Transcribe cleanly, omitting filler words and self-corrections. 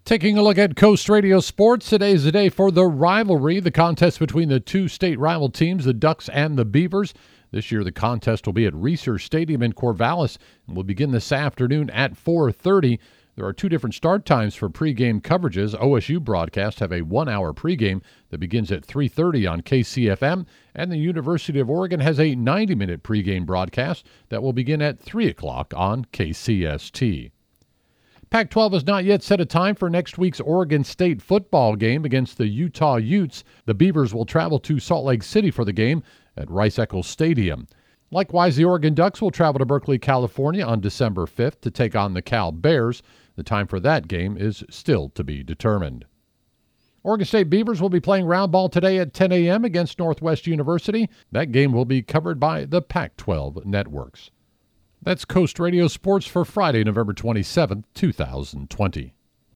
Taking a look at Coast Radio Sports, today's the day for the rivalry, the contest between the two state rival teams, the Ducks and the Beavers. This year, the contest will be at Research Stadium in Corvallis and will begin this afternoon at 4:30. There are two different start times for pregame coverages. OSU broadcasts have a 1-hour pregame that begins at 3:30 on KCFM, and the University of Oregon has a 90-minute pregame broadcast that will begin at 3 o'clock on KCST. Pac-12 has not yet set a time for next week's Oregon State football game against the Utah Utes. The Beavers will travel to Salt Lake City for the game at Rice-Eccles Stadium. Likewise, the Oregon Ducks will travel to Berkeley, California on December 5th to take on the Cal Bears. The time for that game is still to be determined. Oregon State Beavers will be playing round ball today at 10 a.m. against Northwest University. That game will be covered by the Pac-12 networks. That's Coast Radio Sports for Friday, November 27th, 2020.